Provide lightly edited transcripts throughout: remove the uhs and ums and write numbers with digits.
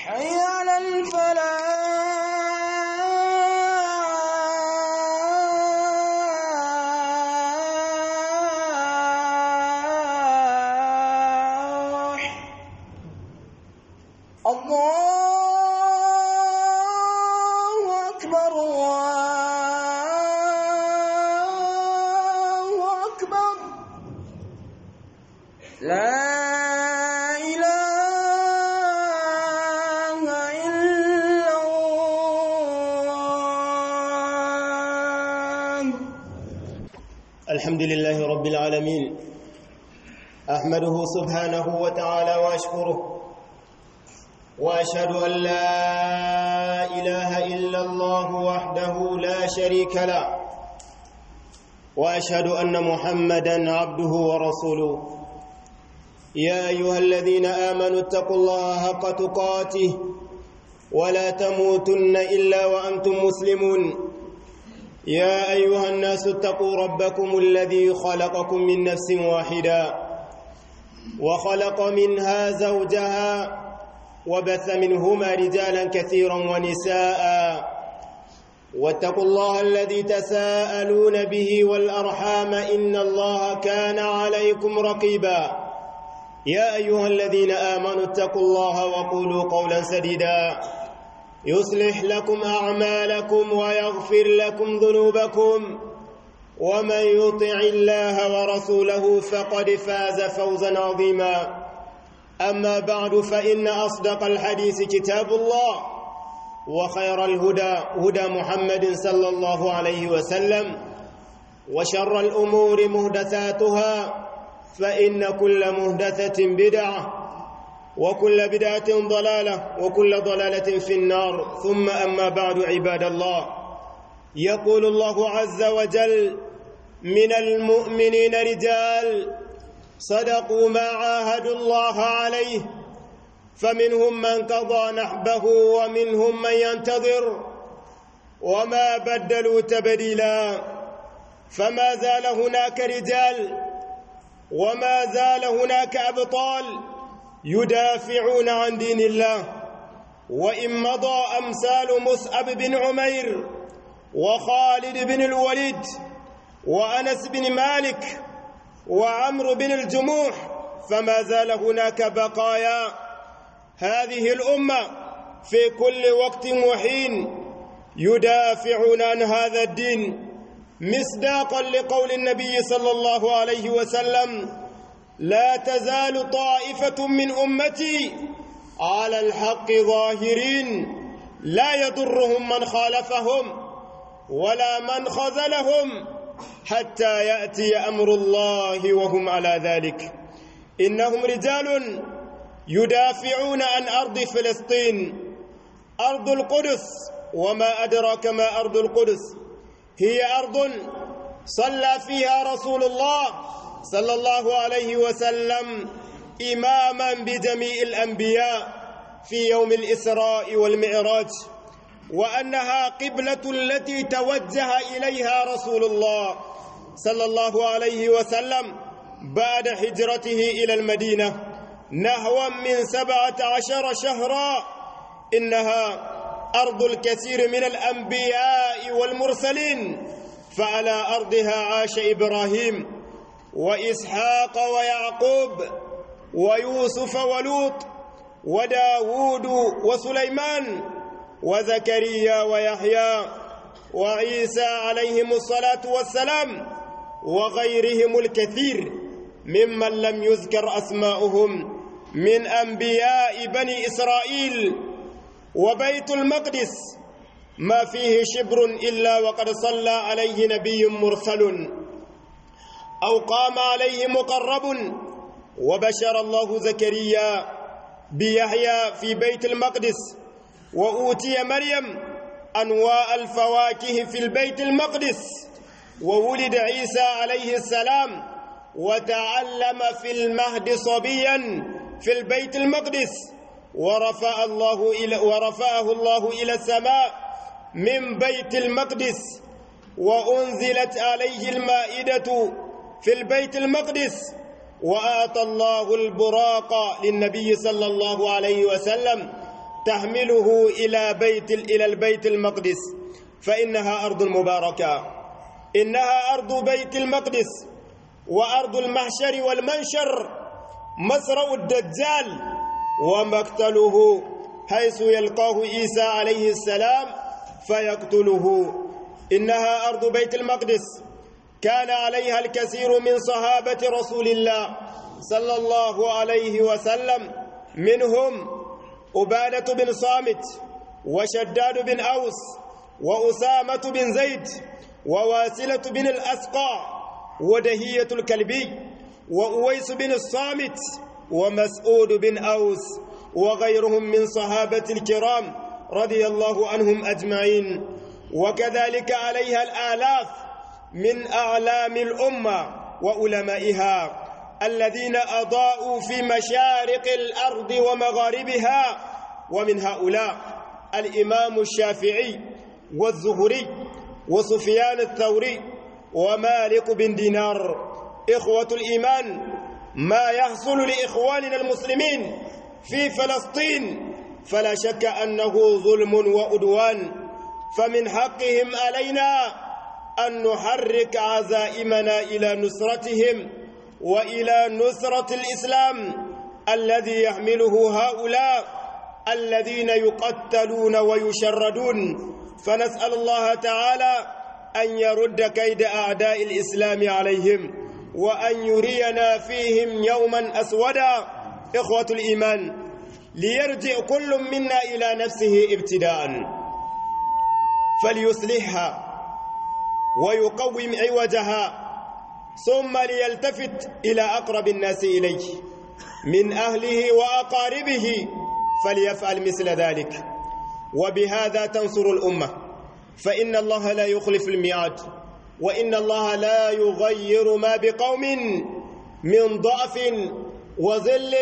حي على الفلاح. الله أكبر الله أكبر. لا إله إلا الله. الحمد لله رب العالمين، أحمده سبحانه وتعالى وأشكره، وأشهد أن لا إله إلا الله وحده لا شريك له، وأشهد أن محمدًا عبده ورسوله. يا أيها الذين آمنوا اتقوا الله حق تقاته ولا تموتن إلا وأنتم مسلمون. يا أيها الناس اتقوا ربكم الذي خلقكم من نفس واحدة وخلق منها زوجها وبث منهما رجالا كثيرا ونساء، واتقوا الله الذي تساءلون به والأرحام إن الله كان عليكم رقيبا. يا أيها الذين آمنوا اتقوا الله وقولوا قولا سديدا يصلح لكم أعمالكم ويغفر لكم ذنوبكم، ومن يطع الله ورسوله فقد فاز فوزا عظيما. أما بعد، فإن أصدق الحديث كتاب الله، وخير الهدى هدى محمد صلى الله عليه وسلم، وشر الأمور محدثاتها، فإن كل محدثة بدعة، وكل بدعة ضلالة، وكل ضلالة في النار. ثم أما بعد، عباد الله، يقول الله عز وجل: من المؤمنين رجال صدقوا ما عاهدوا الله عليه، فمنهم من قضى نحبه ومنهم من ينتظر وما بدلوا تبديلا. فما زال هناك رجال وما زال هناك أبطال يدافعون عن دين الله، وإن مضى أمثال مصعب بن عمير وخالد بن الوليد وأنس بن مالك وعمرو بن الجموح، فما زال هناك بقايا هذه الأمة في كل وقت وحين يدافعون عن هذا الدين، مصداقا لقول النبي صلى الله عليه وسلم: لا تزال طائفة من أمتي على الحق ظاهرين، لا يضرهم من خالفهم ولا من خذلهم حتى يأتي أمر الله وهم على ذلك. إنهم رجال يدافعون عن أرض فلسطين، أرض القدس. وما أدراك ما أرض القدس؟ هي أرض صلى فيها رسول الله صلى الله عليه وسلم إماما بجميع الأنبياء في يوم الإسراء والمعراج، وأنها قبلة التي توجه إليها رسول الله صلى الله عليه وسلم بعد هجرته إلى المدينة نحو من 17 شهرا. إنها أرض الكثير من الأنبياء والمرسلين، فعلى أرضها عاش إبراهيم وإسحاق ويعقوب ويوسف ولوط وداود وسليمان وزكريا ويحيى وعيسى عليهم الصلاة والسلام، وغيرهم الكثير ممن لم يذكر أسماؤهم من أنبياء بني إسرائيل. وبيت المقدس ما فيه شبر إلا وقد صلى عليه نبي مرسل أو قام عليه مقرب. وبشر الله زكريا بيحيى في بيت المقدس، وأوتي مريم أنواع الفواكه في البيت المقدس، وولد عيسى عليه السلام وتعلم في المهد صبيا في البيت المقدس، ورفعه الله إلى السماء من بيت المقدس، وأنزلت عليه المائدة في البيت المقدس، وأعطى الله البراق للنبي صلى الله عليه وسلم تحمله إلى البيت المقدس، فإنها أرض مباركة، إنها أرض بيت المقدس وأرض المحشر والمنشر، مسرع الدجال ومقتله، حيث يلقاه عيسى عليه السلام فيقتله. إنها أرض بيت المقدس كان عليها الكثير من صحابة رسول الله صلى الله عليه وسلم، منهم عبادة بن صامت وشداد بن أوس وأسامة بن زيد وواسلة بن الأسقع ودهية الكلبي وأويس بن الصامت ومسعود بن أوس وغيرهم من صحابة الكرام رضي الله عنهم أجمعين. وكذلك عليها الآلاف من أعلام الأمة وعلمائها الذين أضاءوا في مشارق الأرض ومغاربها، ومن هؤلاء الإمام الشافعي والزهري وسفيان الثوري ومالك بن دينار. إخوة الإيمان، ما يحصل لإخواننا المسلمين في فلسطين فلا شك أنه ظلم وعدوان، فمن حقهم علينا أن نحرك عزائمنا إلى نصرتهم وإلى نصرة الإسلام الذي يحمله هؤلاء الذين يقتلون ويشردون. فنسأل الله تعالى أن يرد كيد أعداء الإسلام عليهم وأن يرينا فيهم يوما أسودا. إخوة الإيمان، ليرجع كل منا إلى نفسه ابتداء فليصلحها ويقوم عوجها، ثم ليلتفت إلى أقرب الناس إليه من أهله وأقاربه فليفعل مثل ذلك، وبهذا تنصر الأمة، فإن الله لا يخلف الميعاد، وإن الله لا يغير ما بقوم من ضعف وذل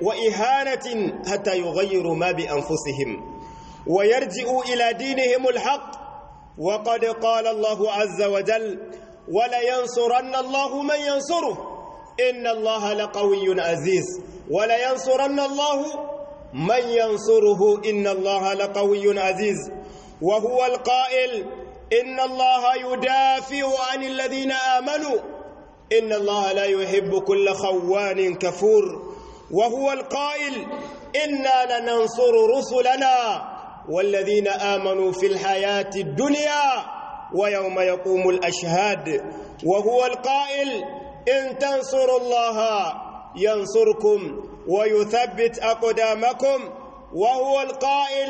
وإهانة حتى يغيروا ما بأنفسهم ويرجعوا إلى دينهم الحق. وقد قال الله عز وجل: ولينصرن الله من ينصره إن الله لقوي عزيز. ولينصرن الله من ينصره إن الله لقوي عزيز. وهو القائل: إن الله يدافع عن الذين آمنوا إن الله لا يحب كل خوان كفور. وهو القائل: إنا لننصر رسلنا والذين آمنوا في الحياة الدنيا ويوم يقوم الأشهاد. وهو القائل: إن تنصروا الله ينصركم ويثبت أقدامكم. وهو القائل: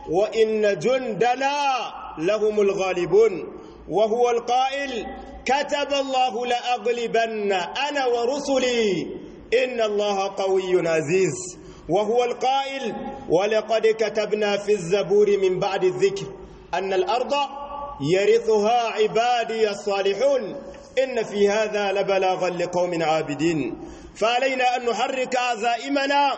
وإن جندنا لهم الغالبون. وهو القائل: كتب الله لأغلبن أنا ورسلي إن الله قوي عزيز. وهو القائل: ولقد كتبنا في الزبور من بعد الذكر أن الأرض يرثها عبادي الصالحون إن في هذا لبلاغا لقوم عابدين. فعلينا أن نحرك عزائمنا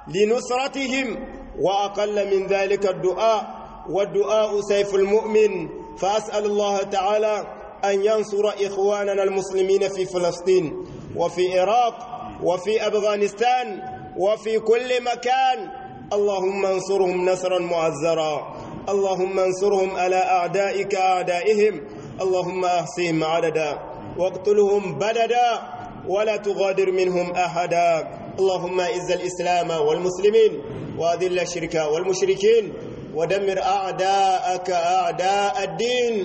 لنصرتهم، وأقل من ذلك الدعاء، والدعاء سيف المؤمن. فأسأل الله تعالى أن ينصر إخواننا المسلمين في فلسطين وفي العراق وفي أفغانستان وفي كل مكان. اللهم انصرهم نصرا معزرا، اللهم انصرهم على أعدائك أعدائهم، اللهم أحصهم عددا واقتلهم بددا ولا تغادر منهم أحدا. اللهم أعز الإسلام والمسلمين وأذل الشرك والمشركين ودمر أعداءك أعداء الدين،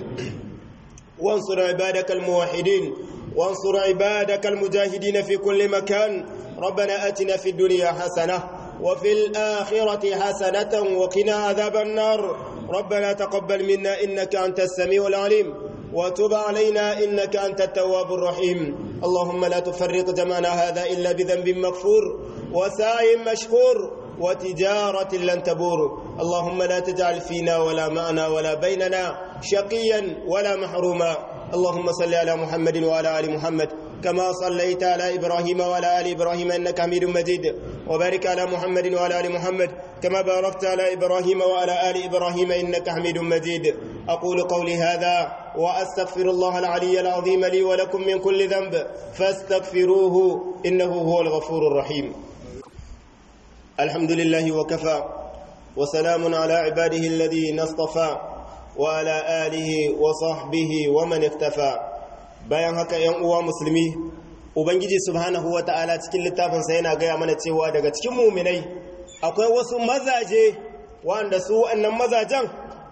وانصر عبادك الموحدين، وانصر عبادك المجاهدين في كل مكان. ربنا آتنا في الدنيا حسنة وفي الآخرة حسنة وقنا عذاب النار. ربنا تقبل منا إنك أنت السميع العليم وتب علينا إنك أنت التواب الرحيم. اللهم لا تفرق جمعنا هذا إلا بذنب مغفور وسعي مشكور وتجارة لن تبور. اللهم لا تجعل فينا ولا معنا ولا بيننا شقيا ولا محروما. اللهم صل على محمد وعلى آل محمد كما صليت على إبراهيم وعلى آل إبراهيم إنك حميد مجيد، وبارك على محمد وعلى آل محمد كما باركت على إبراهيم وعلى آل إبراهيم إنك حميد مجيد. أقول قولي هذا وأستغفر الله العلي العظيم لي ولكم من كل ذنب فاستغفروه إنه هو الغفور الرحيم. الحمد لله وكفى، وسلام على عباده الذين اصطفى وعلى آله وصحبه ومن اكتفى. bayan haka ‘yan uwa musulmi, Ubangiji subhanahu wa ta'ala cikin littafinsa yana gaya mana cewa daga cikin muminai akwai wasu mazaje wanda su wannan mazajen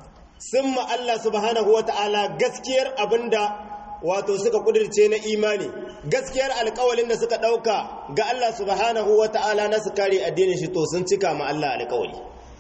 sun ma Allah subhanahu wa ta'ala gaskiyar abinda wato suka kudirce na imani, gaskiyar alkawalin da suka ɗauka ga Allah subhanahu wa ta'ala na su kare addinin shi, to sun cika ma Allah alkawali.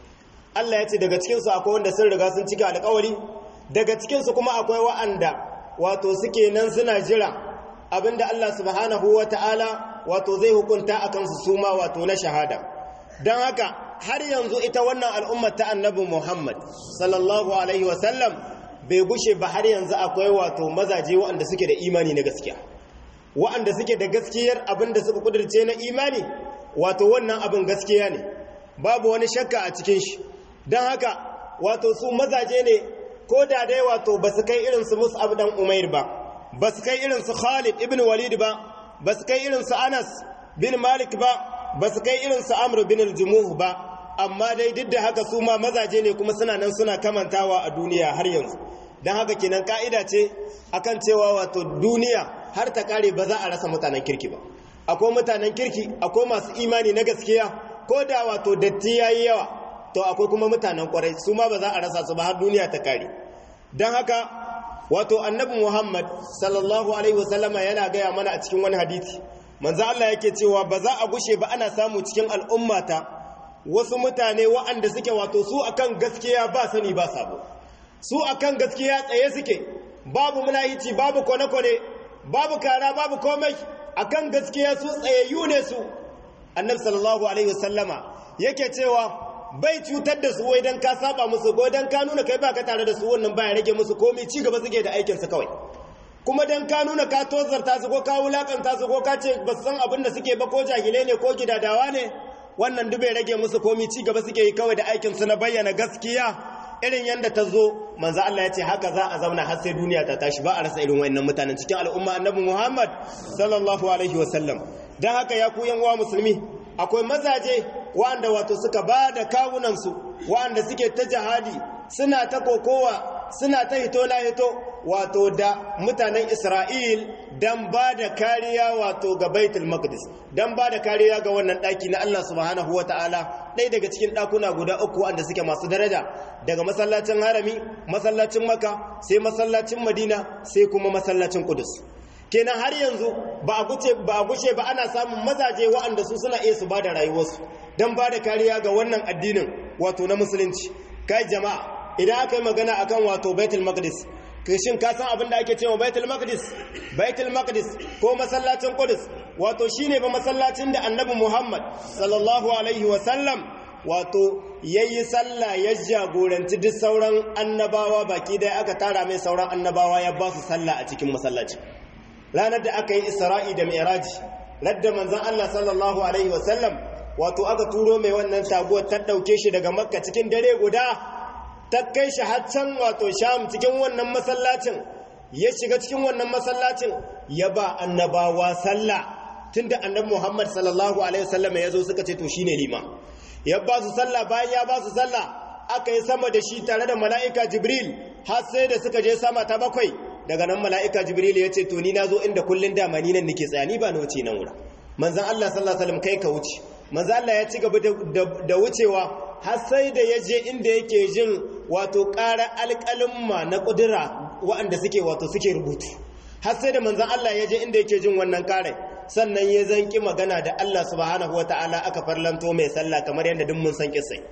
Allah ya ce daga cikinsu akwai wanda sun riga sun cika alkawali, daga cikinsu kuma akwai wa'anda wato suke nan suna jira abinda Allah subhanahu wa ta'ala wato zai hukunta a kansu suma wato na shahada. Don haka har yanzu ita wannan al'ummar ta annabi Muhammad sallallahu alaihi wasallam bai gushe ba, har yanzu akwai wato mazaje waɗanda suke da imani na gaskiya, waɗanda suke da gaskiyar abinda suka kudirce na imani, wato wannan abin gaskiya ne, babu wani shakka a cikin shi. Don haka wato su mazaje ne, ko da dai wato ba su kai irinsu Mus'ab dan Umair ba su kai irinsu Khalid ibn Walid ba su kai irinsu Anas bin Malik ba su kai irinsu Amr bin al-Jumuh ba, amma dai duk da haka su ma mazaje ne kuma suna nan suna kamantawa a duniya har yanzu. Don haka kenan ka'ida ce akan cewa wato duniya har ta kare ba za a rasa mutanen kirki ba. Akwai mutanen kirki, akwai masu imani na gaskiya, ko da wato datti yayi yawa to akwai kuma mutanen kwarai, su ma ba za a rasa su ba har duniya ta kare. Don haka wato annabi Muhammad sallallahu alaihi wasallama yana gaya mana a cikin wani hadisi, manzo Allah yake cewa ba za a gushe ba ana samu cikin al'ummata wasu mutane waɗanda suke wato su akan gaskiya ba sani ba sabo, su akan gaskiya tsaye suke, babu munahici, babu kone-kone, babu kara, babu komai, akan gaskiya su tsayayyu ne su. Annabi sallallahu alaihi wasallama yake cewa bai cutar da su wai dan ka saba musu ko dan ka nuna kai baka tare da su, wannan baya rage musu komai, ci gaba suke da aikin su kawai. Kuma dan ka nuna ka tozarta su ko ka wulakanta su ko ka ce ba san abin da suke ba, ko jahilai ne ko gidadawa ne, wannan duk bai rage musu komai, ci gaba suke yi kawai da aikin su na bayyana gaskiya irin yanda ta zo. Manzo Allah ya ce haka za a zauna har sai duniya ta tashi, ba a rasa irin wayannan mutanen cikin al'umma annabi Muhammad sallallahu alaihi wasallam. Dan haka ya ku yan uwa musulmi, akwai mazaje wa'anda wato suka ba da kawunansu, wa'anda suke ta jihadi, suna ta kokowa, suna ta hito na hito wato da mutanen Isra'il don ba da kariya wato ga Baitul Maqdis, don ba da kariya ga wannan ɗaki na Allah subhanahu wa ta'ala, ɗaya daga cikin ɗakuna guda uku wanda suke masu daraja, daga masallacin harami, masallacin Makka, sai masallacin Madina, sai kuma masallacin Qudus. Kenan har yanzu ba a gushe ba ana samun mazaje waɗanda su suna iya su ba da rayuwarsu don ba da kariya ga wannan addinin wato na musulunci. Kai jama'a, idan aka yi magana akan wato Baitul Maqdis, shin ka san abin da ake cewa Baitul Maqdis? Baitul Maqdis ko masallacin Qudus wato shine ba masallacin da Annabi Muhammad sallallahu alaihi wa sallam wato yayi sallah, ya jagoranci duk sauran annabawa baki daya, aka tara mai sauran annabawa ya ba su sallah a cikin masallaci. Ranar da aka yi Isra'i da Mi'raji, ladda manzon Allah sallallahu alaihi wasallam wato aka turo mai wannan taguwar ta dauke shi daga Makka cikin dare guda, ta kai shi har can wato Sham cikin wannan masallacin, ya shiga cikin wannan masallacin ya ba annabawa sallah. Tunda annabi Muhammad sallallahu alaihi wasallam ya zo suka ce to shine lima, ya ba su sallah. Bayan ya ba su sallah aka yi sama da shi tare da mala'ika Jibril har sai da suka je sama ta 7. Daga nan mala'ika Jibril ya ce to ni na zo inda kullun dama ni nan nake tsaya, ni ba na wuce nan wura. Manzon Allah sallallahu alaihi wasallam kai ka wuce. Manzon Allah ya ci gaba da wucewa har sai da ya je inda yake jin wato ƙara alƙalumma na ƙudura waɗanda suke wato suke rubutu. Har sai da manzon Allah ya je inda yake jin wannan ƙarai, sannan ya zanki magana da Allah subhanahu wataala, aka farlanto mai sallah kamar yadda duk mun san kissai.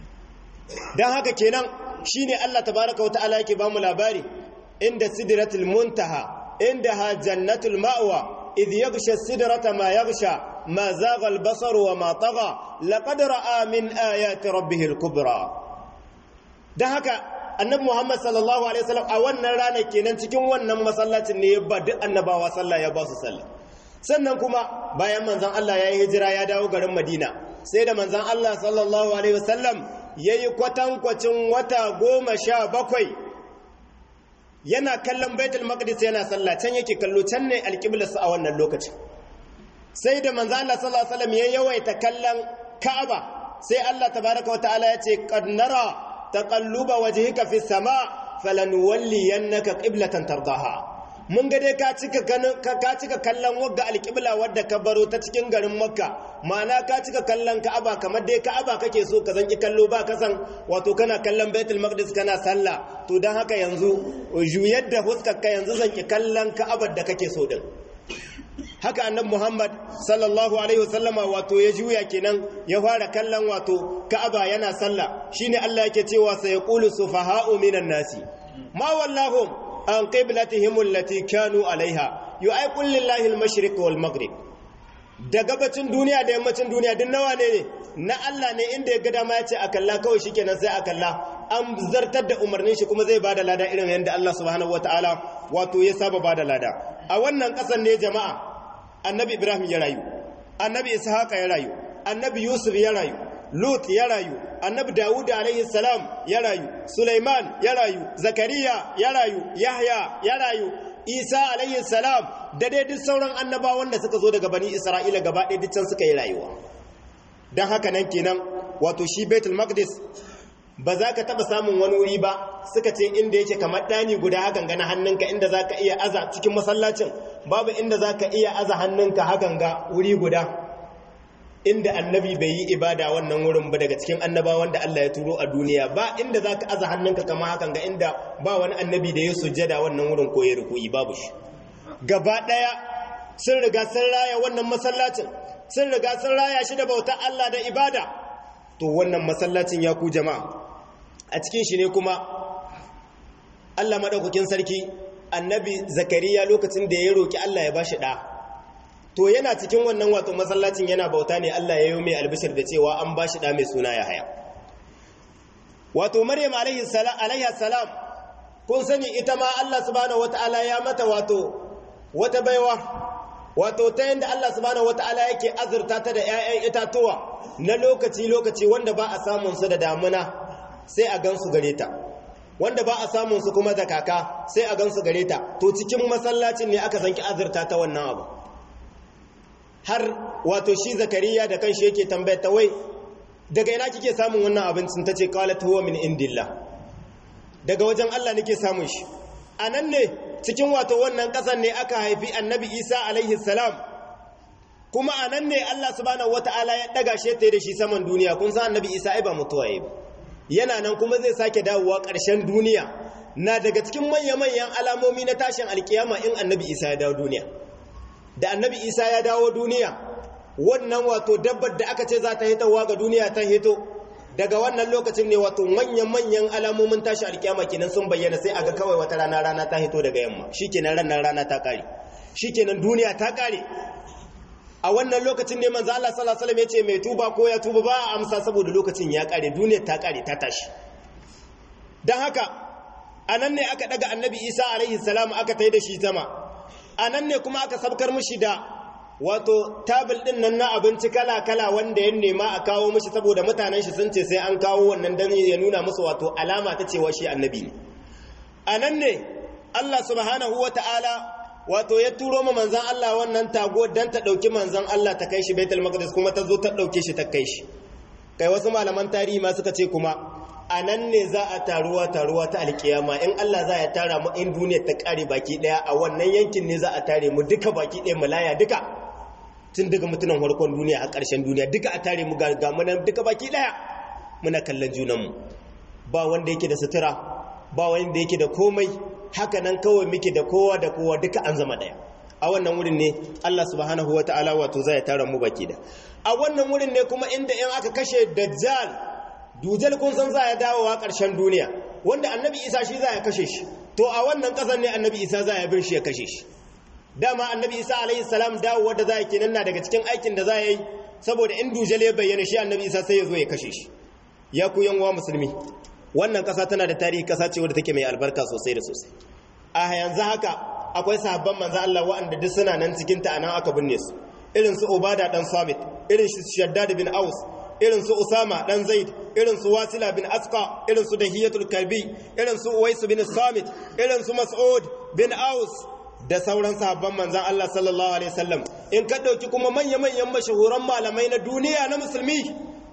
Dan haka kenan shine Allah tabaaraka wataala yake ba mu labari inda sidratul muntaha indaha jannatul ma'wa idh yaghsha sidrata ma yaghsha ma zagha al-basar wa ma tagha laqad ra'a min ayati rabbih al-kubra. Dan haka annabi Muhammad sallallahu alaihi wasallam a wannan rana kenan cikin wannan masallacin ne ya ba duk annabawa sallah, ya ba su sallah. Sannan kuma bayan manzon Allah ya yi hijira ya dawo garin Madina, sai da manzon Allah sallallahu alaihi wasallam yayi kwatankwacin wata 17 yana kallon Baitul Maqdis yana sallah, can yake kallo, can ne alqiblarsa a wannan lokacin. Sai da manzon Allah sallallahu alaihi wasallam ya yawaita kallon Ka'aba sai Allah tabaraka wa ta'ala ya ce qad nara taqalluba wajhika fis sama falanuwalliyannaka qiblatan tardaha. Mun ga dai ka cika kallon wagga alƙibla wadda ka baro ta cikin garin Makka, ma'ana ka cika kallon Ka'aba kamar dai Ka'aba kake so ka zanki kallo ba kasan wato kana kallon Baitul Maqdis kana sallah, to dan haka yanzu juyar da huskar ka yanzu zanki kallon Ka'abar da kake so din. Haka annabi Muhammad sallallahu alaihi wasallama wato ya juya kenan ya fara kallon wato Ka'aba yana sallah, shine Allah yake cewa sayaqulu sufaha'u minan nasi ma wallahum an qiblatihim allati kanu alaiha yu'aqul lillahi al-mashriq wal maghrib. Da gabacin duniya da yammacin duniya din nawa ne na Allah ne, inda ya ga dama ya ce a kalla kawai shikenan sai a kalla, an zartar da umarnin shi kuma zai bada lada irin yadda Allah subhanahu wataala wato ya saba bada lada. A wannan kasan ne jama'a annabi Ibrahim ya rayu, annabi Ishaq ya rayu, annabi Yusuf ya rayu, Lut ya rayu, annabi Dawud alaihi salam ya rayu, Sulaiman ya rayu, Zakariya ya rayu, Yahya ya rayu, Isa alaihi salam da dai duk sauran annabawan da suka zo daga bani Isra'ila gaba ɗaya duk can suka yi rayuwa. Dan haka nan kenan wato shi Baitul Maqdis ba za ka taɓa samun wani wuri ba, suka ce inda yake kamar ɗani guda hakan ga na hannunka inda za ka iya aza cikin masallacin, babu inda za ka iya aza hannunka hakan ga wuri guda inda annabi bai yi ibada wannan wurin ba daga cikin annabawan da Allah ya turo a duniya, ba inda za ka aza hannunka kama hakan ga inda ba wani annabi da ya sujjada wannan wurin ko ya ruku'i, babu shi. Gaba ɗaya sun riga sun raya wannan masallacin, sun riga sun raya shi da bautar Allah da ibada. To wannan masallacin ya ku jama'a, a cikin shi ne kuma Allah madaukakin sarki annabi Zakariya lokacin da ya roki Allah ya bashi ɗa, to yana cikin wannan wato masallacin yana bauta ne Allah ya yi mai albishir da cewa an bashi ɗa mai suna Yahaya. Wato Maryam alaihi salam kun sani ita ma Allah subhanahu wataala ya mata wato wata baiwa, wato ta yanda Allah subhanahu wataala yake azurta ta da 'ya'yan itatuwa na lokaci wanda ba a samun su da damuna sai a gansu gare ta, wanda ba a samun su kuma da kaka sai a gansu gare ta. To cikin masallacin ne aka zanki azurta ta wannan abu, har wato shi Zakariya da kanshi yake tambayar ta, wai daga ina kike samun wannan abincin? tace qalat huwa min indillah, daga wajen Allah nake samun shi. Anan ne cikin wato wannan kasan ne aka haifi annabi Isa alaihi salam, kuma anan ne Allah subhanahu wataala ya daga shi ta da shi saman duniya. Kun san annabi Isa ai ba mutuwa yayi ba, yana nan kuma zai sake dawowa ƙarshen duniya. Na daga cikin manyan alamomi na tashin alkiyama in annabi Isa ya dawo duniya. Da annabi Isa ya dawo duniya, wannan wato dabbar da aka ce za ta hitowa ga duniya ta hito, daga wannan lokacin ne wato manyan alamomin tashi alkiyama kenan sun bayyana. Sai aga kawai wata rana ta hito daga yamma, shikenan rana ta kare, shikenan duniya ta kare. A wannan lokacin ne manzo Allah sallallahu alaihi wasallam yace mai tuba ko ya tuba ba a amsa, saboda lokacin ya kare, duniyar ta kare ta tashi. Dan haka anan ne aka daga annabi Isa alaihi salam aka tai da shi sama. Anan ne kuma aka sabkar mishi da wato tabil din nan na abinci kala wanda ya nema a kawo mishi, saboda mutanen shi sun ce sai an kawo wannan dan ya nuna musu wato alama ta cewa shi annabi ne. Anan ne Allah subhanahu wataala wato ya turo ma manzan Allah wannan tago dan ta dauki manzan Allah ta kai shi Baitul Maqdis, kuma ta zo ta dauke shi ta kai shi. Kai wasu malaman tarihi ma suka ce kuma anan ne za a taruwa ta alkiyama, in Allah za ya tara mu in duniya ta kare baki daya, a wannan yankin ne za a tare mu duka baki daya, malaya duka, tun daga mutunan farkon duniya a ƙarshen duniya duka a tare mu ga mu nan duka baki daya muna kallon junan mu, ba wanda yake da sutura, ba wanda yake da komai, haka nan kawai muke da kowa duka an zama daya. A wannan wurin ne Allah subhanahu wataala wato zai tara mu baki da. A wannan wurin ne kuma inda in aka kashe Dujjal kun san za ya dawowa ƙarshen duniya, wanda annabi Isa shi za ya kashe shi. To a wannan ƙasar ne annabi Isa za ya bin shi ya kashe shi. Dama annabi Isa alaihi salam dawowa da za ya kenan na daga cikin aikin da za ya yi, saboda in Dujjal ya bayyana shi annabi Isa sai ya zo ya kashe shi. Ya ku yan uwa musulmi, wannan ƙasa tana da tarihi, ƙasa ce wadda take mai albarka sosai da sosai. A yanzu haka akwai sahabban manzo Allah waɗanda duk suna nan cikin ta anan aka binne su, irin su Ubada dan Samit, irin su Shaddad bin Aus, irin su Usama dan Zaid, irin su Wasila bin Asqa, irin su Dahiyatul Kalbi, irin su Uwais bin Samit, irin su Mas'ud bin Aus da sauran sahabban manzon Allah sallallahu alaihi wasallam. In ka dauki kuma manyan mashahuran malamai na duniya na musulmi,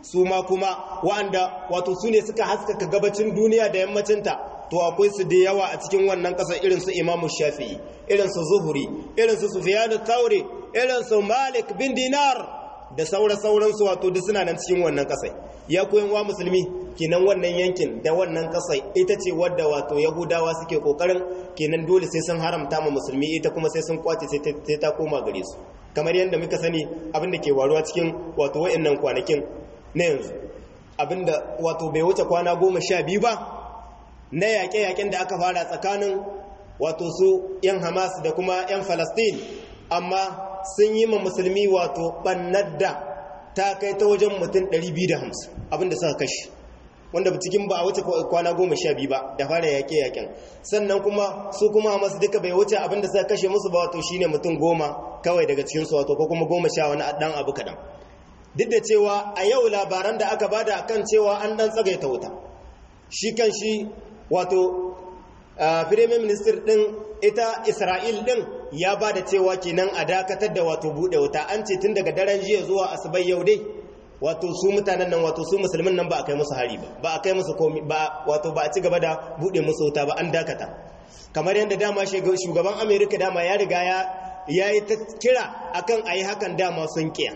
su ma kuma wa'anda wato su ne suka haskaka gabacin duniya da yammacinta, to akwai su da yawa a cikin wannan ƙasar, irin su Imam Shafi'i, irin su Zuhri, irin su Sufyan al-Thawri, irin su Malik bin Dinar da sauransu, wato duk suna nan cikin wannan ƙasar. Ya koyan wa musulmi, kenan wannan yankin da wannan ƙasar ita ce wadda wato Yahudawa suke kokarin kenan dole sai sun haramta ma musulmi, ita kuma sai sun kwace sai ta koma gare su, kamar yadda muka sani abin da ke waruwa cikin wato wayannan kwanakin na yanzu, abinda wato bai wuce kwana 12 ba na yaƙe-yaƙen da aka fara tsakanin wato su 'yan Hamas da kuma 'yan Falastin, amma sun yi ma musulmi wato ɓannar da ta kai ta wajen mutum 250 abinda suka kashe, wanda cikin ba a wuce kwana 12 ba da fara yaƙe-yaƙen. Sannan kuma su kuma Hamas duka bai wuce abinda suka kashe musu ba, wato shine mutum 10 kawai daga cikinsu, wato ko kuma 10 wani ɗan abu kaɗan. Duk da cewa a yau labaran da aka bada kan cewa an ɗan tsagaita wuta, shi kan shi wato Firamin Minister ɗin ita Isra'il ɗin ya ba da cewa kenan a dakatar da wato buɗe wuta. An ce tun daga daren jiya zuwa asubai yau dai wato su mutanen nan, wato su musulmin nan ba a kai musu hari ba a kai musu komi ba, wato ba a ci gaba da buɗe musu wuta ba, an dakata. Kamar yadda dama shugaban Amerika dama ya riga ya yi ta kira akan a yi hakan, dama sun kiya.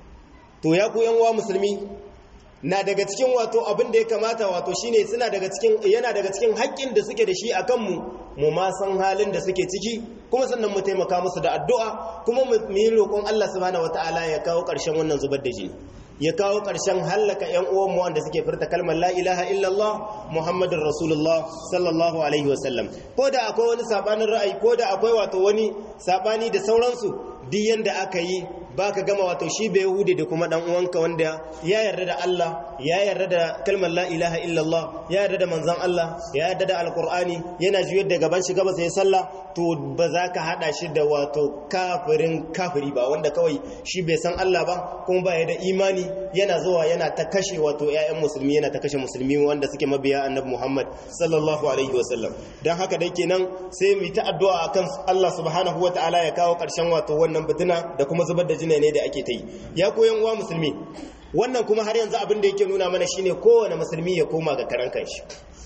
To ya ku yan uwa musulmi, na daga cikin wato abin da ya kamata wato shine yana daga cikin haƙƙin da suke da shi a kanmu, mu ma san halin da suke ciki, kuma sannan mu taimaka musu da addu'a, kuma mu yi roƙon Allah subhanahu wataala ya kawo ƙarshen wannan zubar da jini, ya kawo ƙarshen hallaka ƴan uwan mu wanda suke furta kalmar la ilaha illallah muhammadur rasulullah sallallahu alaihi wasallam. Ko da akwai wani sabanin ra'ayi, ko da akwai wato wani sabani da sauransu, duk yanda aka yi baka gama wato shi bai yahudi da kuma dan uwanka wanda ya yarda da Allah, ya yarda da kalmar la ilaha illallah, ya yarda da manzon Allah, ya yarda da alqur'ani, yana juyar da gaban shi gaba sai sallah, to ba za ka hada shi da wato kafiri ba, wanda kawai shi bai san Allah ba kuma ba ya da imani, yana zuwa yana ta kashe wato ƴaƴan musulmi, yana ta kashe musulmi wanda suke mabiya annabi Muhammad sallallahu alaihi wasallam. Dan haka dai kenan sai mu ta addu'a akan Allah subhanahu wataala ya kawo ƙarshen wato wannan fitina da kuma zubar da jini ne da ake ta yi. Ya koyan uwa musulmi, wannan kuma har yanzu abin da yake nuna mana shine kowane musulmi ya koma ga karan kanshi.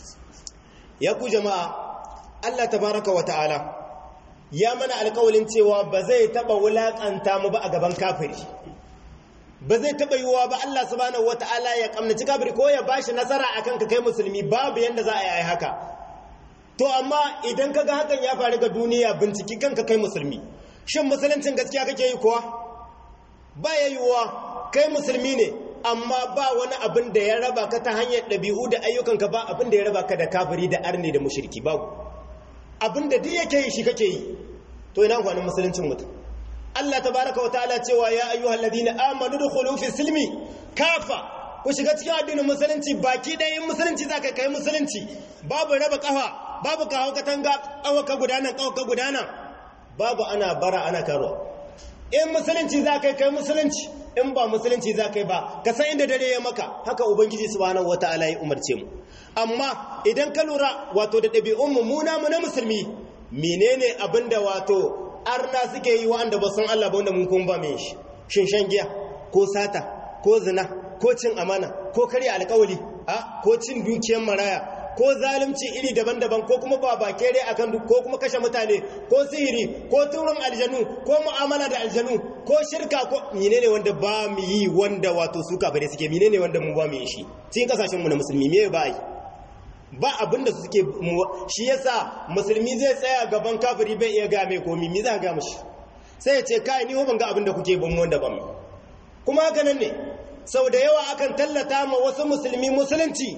Ya ku jama'a, Allah tabaraka wa ta'ala ya mana alƙawalin cewa ba zai taɓa wulaƙanta mu ba a gaban kafiri, ba zai taɓa yiwuwa ba Allah subhanahu wa ta'ala ya ƙamnaci kafiri ko ya bashi nasara akan ka kai musulmi, babu yanda za a yi haka. To amma idan ka ga hakan ya faru ga duniya, binciki kanka kai musulmi, shin musuluncin gaskiya kake yi kuwa? Ba ya yiwuwa kai musulmi ne, amma ba wani abin da ya raba ka ta hanyar ɗabi'u da ayyukanka, ba abin da ya raba ka da kafiri da arni da mushriki, babu abin da duk yake yi shi kake yi. To ina kwanin musuluncin mutum? Allah tabaraka wa ta'ala cewa ya ayyuhal ladina amanu dukhulu fi silmi kafa, ku shiga cikin addinin musulunci baki ɗaya. In musulunci zaka kai musulunci, babu raba kafa, babu kawo katanga, kawo ka gudana, babu ana bara ana karo. In musulunci za ka kai musulunci, in ba musulunci za ka yi ba, ka san inda dare ya maka. Haka ubangiji subhanahu wata'ala ya umarce mu. Amma idan ka lura wato da ɗabi'un mu na musulmi, menene abinda wato arna suke yi wa'anda ba san Allah ba, wanda mun kuma ba mai shi? Shin shan giya ko sata ko zina ko cin amana ko karya alƙawari, ko cin dukiyar maraya, ko zalunci iri daban-daban, ko kuma babakere akan duk, ko kuma kashe mutane, ko sihiri, ko turin aljanu, ko mu'amala da aljanu, ko shirka, ko menene wanda ba mu yi, wanda wato su kafare suke, menene wanda mu ba mu yi shi cikin kasashen mu na musulmi? Me ba yi? Ba abinda su suke. Shi yasa musulmi zai tsaya gaban kafiri bai iya ga mai komi, me za ga mishi? Sai ya ce kai ni ban ga abinda kuke ban mu wanda ban mu. Kuma haka nan ne sau da yawa akan tallata ma wasu musulmi musulunci,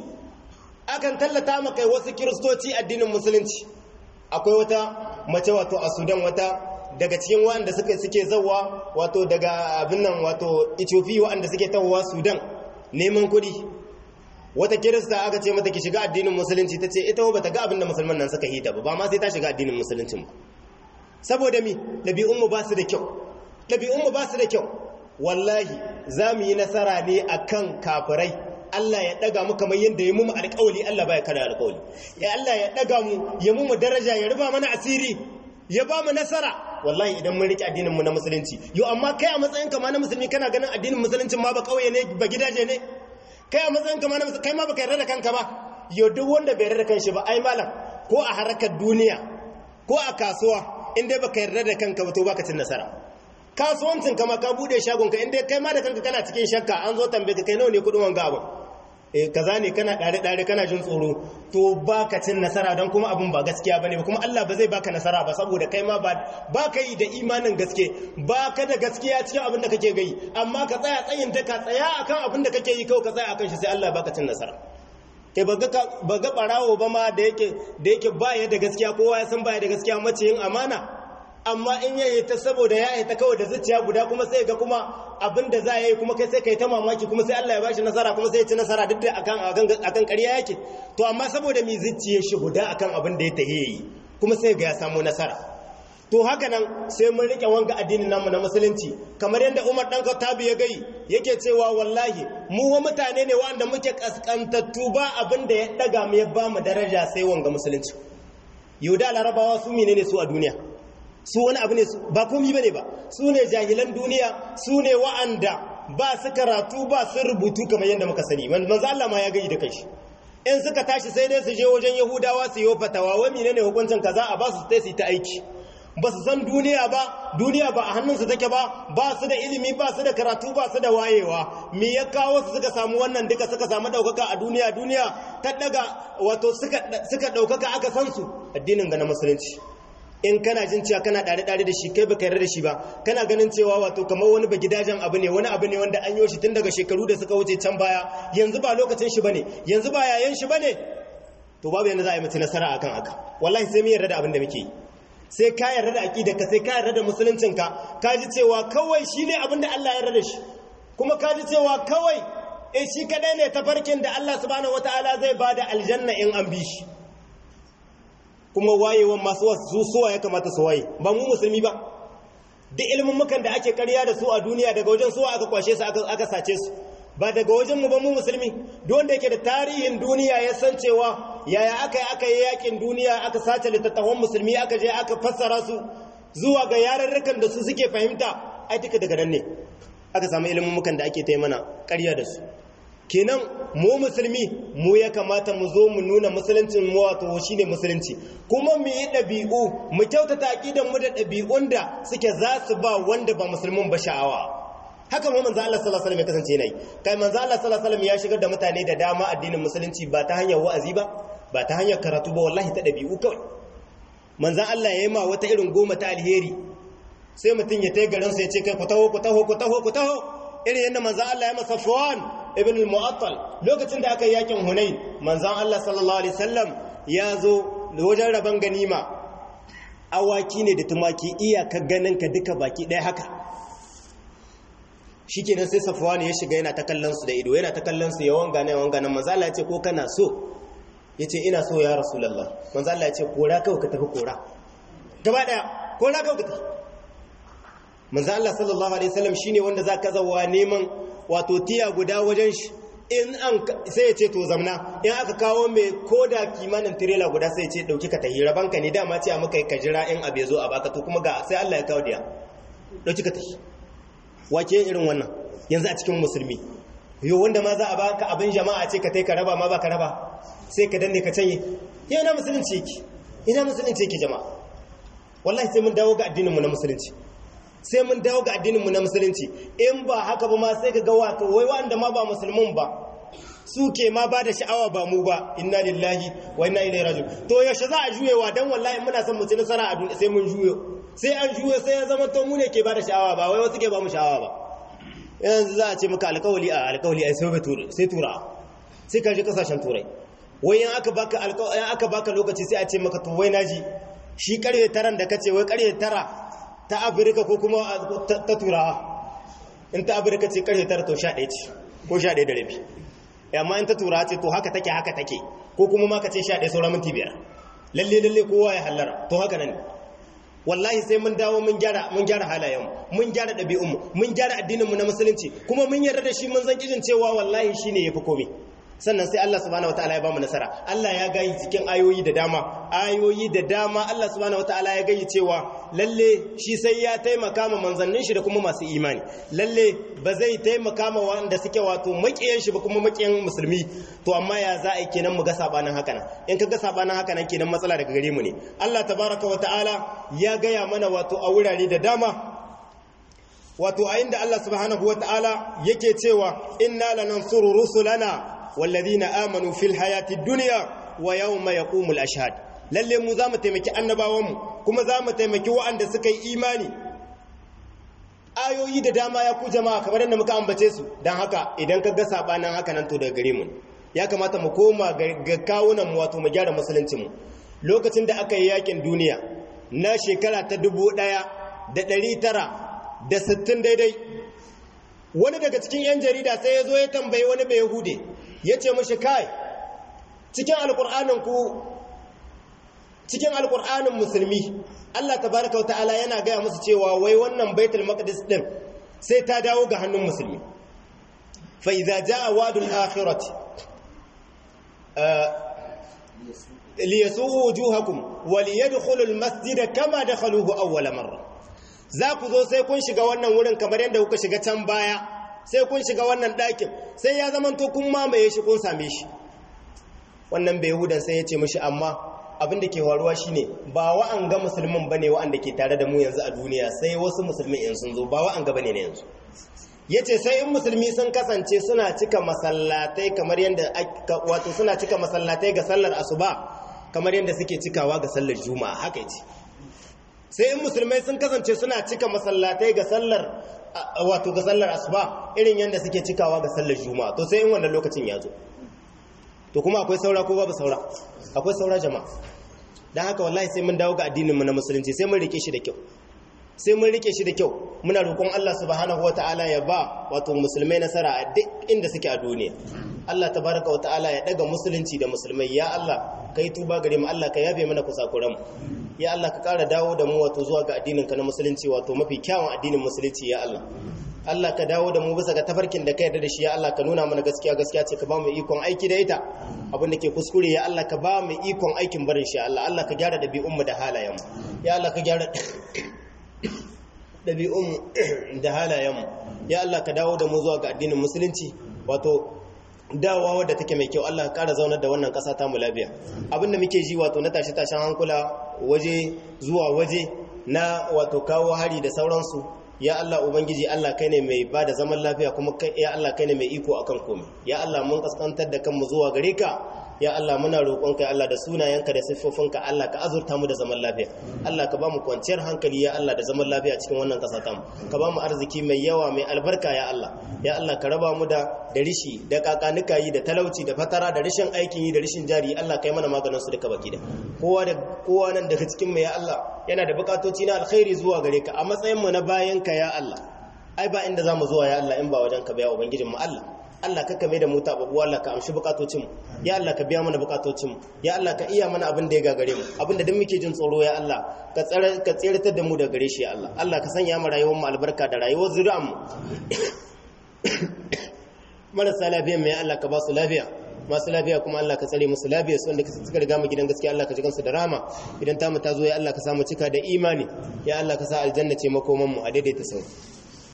akan tallata ma kai wasu kiristoci addinin musulunci. Akwai wata mace wato a Sudan, wata daga cikin waɗanda suke zawa wato daga abin nan wato Ethiopia, waɗanda suke tawowa Sudan neman kuɗi. Wata kirista aka ce mata ki shiga addinin musulunci, ta ce ita ba ta ga abin da musulman nan suka hita ba ma sai ta shiga addinin musuluncin ba. Saboda mi? ɗabi'unmu ba su da kyau, ɗabi'unmu ba su da kyau. Wallahi za mu yi nasara ne akan kafirai. Allah ya daga mu kamar yadda ya mumu alƙawali. Allah baya kada alƙawali. Ya Allah ya daga mu, ya mumu daraja, ya ruba mana asiri, ya ba mu nasara. Wallahi idan mun rike addinin mu na musulunci. Yo amma kai a matsayin ka ma na musulmi kana ganin addinin musuluncin ma ba kauye ne, ba gidaje ne? kai a matsayin ka ma kai ma baka yarda da kanka ba yau duk wanda bai yarda da kanshi ba ai malam ko a harkar duniya ko a kasuwa in dai baka yarda da kanka ba to baka cin nasara kasuwancin kama ka bude shagon ka in dai kai ma da kanka kana cikin shakka an zo tambaye ka kai nawa ne kudin wanga abu kaza ne kana dare kana jin tsoro to baka cin nasara don kuma abun ba gaskiya bane ba kuma Allah ba zai baka nasara ba saboda kai ma ba ka yi da imanin gaske baka da gaskiya cikin abin da kake gai amma ka tsaya tsayin da ka tsaya akan abin da kake yi kawai ka tsaya akan shi sai Allah baka cin nasara kai ba ga barawo ba ma da yake baya da gaskiya kowa ya san baya da gaskiya mace yin amana amma in yayi ta saboda ya yi ta kawai da zuciya guda kuma sai ga kuma abin da za ya yi kuma kai sai kai ta mamaki kuma sai Allah ya bashi nasara kuma sai ya ci nasara duk da akan ƙarya yake to amma saboda mi zuciya shi guda akan abin da ya tahi yayi kuma sai ga ya samu nasara to haka nan sai mun rike wanga addinin namu na musulunci kamar yadda Umar dan Khattab ya gai yake cewa wallahi mu wa mutane ne wanda muke kaskantattu ba abin da ya daga mu ya ba mu daraja sai wanga musulunci Yahuda Larabawa su menene su a duniya su wani abu ne ba komi bane ba su ne jahilan duniya su ne wa'anda ba su karatu ba su rubutu kamar yadda muka sani manzo Allah ma ya gai da kai in suka tashi sai dai su je wajen Yahudawa su yi fatawa wai menene hukuncin kaza a ba su sai su ta aiki ba su san duniya ba a hannunsu take ba su da ilimi ba su da karatu ba su da wayewa me ya kawo su suka samu wannan duka suka samu daukaka a duniya ta daga wato suka daukaka aka san su addinin ga na musulunci in kana jin cewa kana dare da shi kai baka yarda da shi ba kana ganin cewa wato kamar wani gidajen abu ne wani abu ne wanda an yi shi tun daga shekaru da suka wuce can baya yanzu ba lokacin shi bane yanzu ba yayin shi bane to babu yanda za a yi mutu nasara akan haka wallahi sai mu yarda da abin da muke yi sai ka yarda da aqidarka sai ka yarda da musuluncinka ka ji cewa kawai shine abin da Allah ya yarda da shi kuma ka ji cewa kawai shi kadai ne tafarkin da Allah subhanahu wataala zai bada aljanna in an bi shi kuma wayewan masu wasu suwa ya kamata su waye ba mu musulmi ba duk ilimin mukan da ake ƙarya da su a duniya daga wajen suwa aka kwashe su aka sace su ba daga wajen mu ba mu musulmi duk wanda yake da tarihin duniya ya san cewa yaya aka yi yakin duniya aka sace littattafan musulmi aka je aka fassara su zuwa ga yarurrukan da su suke fahimta ai duka daga nan ne aka samu ilimin mukan da ake ta mana ƙarya da su kenan mu musulmi mu ya kamata mu zo mu nuna musuluncin mu wato shine musulunci kuma mu yi ɗabi'u mu kyautata aqidan mu da ɗabi'un da suke za su ba wanda ba musulmin ba sha'awa haka mu manzo Allah sallallahu alaihi wasallam ya kasance yana yi kai manzo Allah sallallahu alaihi wasallam ya shigar da mutane da dama addinin musulunci ba ta hanyar wa'azi ba ta hanyar karatu ba wallahi ta ɗabi'u kawai manzo Allah ya yi ma wata irin goma ta alheri sai mutum ya tai garin sa ya ce kai ku taho irin yadda manzo Allah ya masa Safwan ibn al-Mu'attal lokacin da aka yi yakin Hunain manzo Allah sallallahu alaihi wasallam ya zo wajen raban ganima awaki ne da tumaki iyaka ganin ka duka baki ɗaya haka shikenan sai Safwan ya shiga yana ta kallon su da ido yana ta kallon su ya wanga nan manzo Allah ya ce ko kana so yace ina so ya Rasulullah manzo Allah ya ce kora kawai ka tafi kora gaba daya kora kawai ka tafi manzo Allah sallallahu alaihi wasallam shine wanda zaka zawa neman wato tiya guda wajen shi in an sai ya ce to zamna in aka kawo mai koda kimanin tirela guda sai ya ce dauki ka tahi rabanka ne dama ce a maka ka jira in abe zo a baka to kuma ga sai Allah ya kawo diya dauki ka tahi wace irin wannan yanzu a cikin musulmi yo wanda ma za a baka abin jama'a ce ka tai ka raba ma ba ka raba sai ka danne ka canye ina musulunci yake jama'a wallahi sai mun dawo ga addinin mu na musulunci sai mun dawo ga addininmu na musulunci in ba haka ba ma sai ka ga wato wai wanda ma ba musulmin ba suke ma ba da sha'awa ba mu ba inna lillahi wa inna ilaihi raji'un to yaushe za a juyewa dan wallahi muna son mu ci nasara a duniya sai mun juyo sai an juyo sai ya zama to mu ne ke ba da sha'awa ba wai wasu ke ba mu sha'awa ba yanzu za a ce maka alƙawali ai sai tura sai ka je kasashen turai wai in aka baka lokaci sai a ce maka to wai naji shi karfe 9 da kace wai karfe 9 ta afirka ko kuma ta turawa in ta afirka ce karfe 9 to 11 ce ko 11 da rabi amma in ta turawa ce to haka take ko kuma ma ka ce 11 sauran minti 5 lalle kowa ya hallara to haka nan wallahi sai mun dawo mun gyara halayenmu mun gyara ɗabi'unmu mun gyara addininmu na musulunci kuma mun yarda da shi mun zan kijin cewa wallahi shine yafi komai sannan sai Allah subhanahu wataala ya bamu nasara Allah ya gayi cikin ayoyi da dama Allah subhanahu wataala ya gayi cewa lalle shi sai ya taimaka ma manzannin shi da kuma masu imani, lalle ba zai taimaka ma wanda suke wato makiyan shi ba kuma makiyan musulmi. To amma ya za a yi kenan mu ga sabanin haka nan? In ka ga sabanin haka nan kenan matsala daga gare mu ne. Allah tabaraka wa ta'ala ya gaya mana wato a wurare da dama, wato a inda Allah subhanahu wa ta'ala yake cewa inna lanansuru rusulana walladhina amanu fil hayati dunya wa yawma yaqumul ashhad. Lalle mu zamu taimaki annabawanmu kuma zamu taimaki waɗanda suka yi imani. Ayoyi da dama ya ku jama'a kamar yadda muka ambace su. Dan haka idan ka ga sabanin haka nan to daga gare mu ya kamata mu koma ga kawunan mu wato mu gyara musuluncin mu. Lokacin da aka yi yakin duniya na shekara ta 1960 daidai, wani daga cikin 'yan jarida sai ya zo ya tambayi wani bai Yahude, ya ce mashi kai cikin alƙur'anin musulmi Allah tabaraka wata'ala yana gaya musu cewa wai wannan baitul maqdis din sai ta dawo ga hannun musulmi. Fa idza jaa wadul akhirati liyasu'u wujuhakum wa liyadkhulul masjida kama dakhaluhu awwala marra. Za ku zo sai kun shiga wannan wurin kamar yadda kuka shiga can baya, sai kun shiga wannan ɗakin, sai ya zamanto kun mamaye shi kun same shi. Wannan bai Yahudan sai ya ce mishi amma abin da ke faruwa shine ba wa'an ga musulmin bane wa'anda ke tare da mu yanzu a duniya, sai wasu musulmi in sun zo ba wa'an ga bane ne yanzu. Yace sai in musulmi sun kasance suna cika masallatai kamar yadda wato suna cika masallatai ga sallar asuba kamar yadda suke cikawa ga sallar juma'a, haka yace. Sai in musulmai sun kasance suna cika masallatai ga sallar wato ga sallar asuba irin yadda suke cikawa ga sallar juma'a, to sai in wannan lokacin ya zo. To kuma akwai saura ko babu saura? Akwai saura jama'a. Dan haka wallahi sai mun dawo ga addininmu na musulunci, sai mun rike shi da kyau. Sai mun rike shi da kyau. Muna roƙon Allah subhanahu wataala ya ba wato musulmai nasara a duk inda suke a duniya. Allah tabaraka wataala ya daga musulunci da musulmai. Ya Allah kai tuba gare mu, Allah ka yafe mana kusakuran mu. Ya Allah ka ƙara dawo da mu wato zuwa ga addininka na musulunci, wato mafi kyawun addinin musulunci. Ya Allah Allah ka dawo da mu bisa ga tafarkin da ka yarda da shi. Ya Allah ka nuna mana gaskiya gaskiya ce, ka ba mu ikon aiki da ita. Abin da ke kuskure ya Allah ka ba mu ikon aikin barin shi. Allah ka gyara ɗabi'unmu da halayenmu. Ya Allah ka gyara ɗabi'unmu da halayenmu. Ya Allah ka dawo da mu zuwa ga addinin musulunci, wato dawowa wadda take mai kyau. Allah ka ƙara zaunar da wannan ƙasa ta mu lafiya. Abin da muke ji wato na tashe-tashen hankula waje zuwa waje na wato kawo hari da sauransu, ya Allah ubangiji, Allah kai ne mai bada zaman lafiya, kuma ya Allah kai ne mai iko akan komai. Ya Allah mun kaskantar da kanmu zuwa gare ka. Ya Allah muna roƙonka, ya Allah da sunayenka da siffofinka, Allah ka azurta mu da zaman lafiya. Allah ka ba mu kwanciyar hankali, ya Allah, da zaman lafiya cikin wannan ƙasa ta mu. Ka ba mu arziki mai yawa mai albarka, ya Allah. Ya Allah ka raba mu da rishi da kakanuka yi da talauci da fatara da rishin aikin yi da rishin jari. Allah kai mana maganin su duka baki da kowa nan daga cikin mu, ya Allah, yana da bukatoci na alkhairi zuwa gare ka a matsayin mu na bayan ka, ya Allah. Ai ba inda zamu zuwa, ya Allah, in ba wajen ka ba, ya ubangijin mu Allah. Allah ka kame da mu tababu, Allah ka amshi bukatocin mu, ya Allah ka biya mana bukatocin mu, ya Allah ka iya mana abin da ya gagare mu, abin da duk muke jin tsoro, ya Allah ka tsiratar da mu daga gare shi, ya Allah. Allah ka sanya mu rayuwar mu albarka da rayuwar zuri'an mu. Marasa lafiya mai Allah ka ba su lafiya, masu lafiya kuma Allah ka tsare musu lafiya su, wanda suka riga mu gidan gaskiya Allah ka ji kansu da rama. Idan ta mu ta zo, ya Allah ka samu cika da imani, ya Allah ka sa aljanna ce makoman mu a daidaita sau.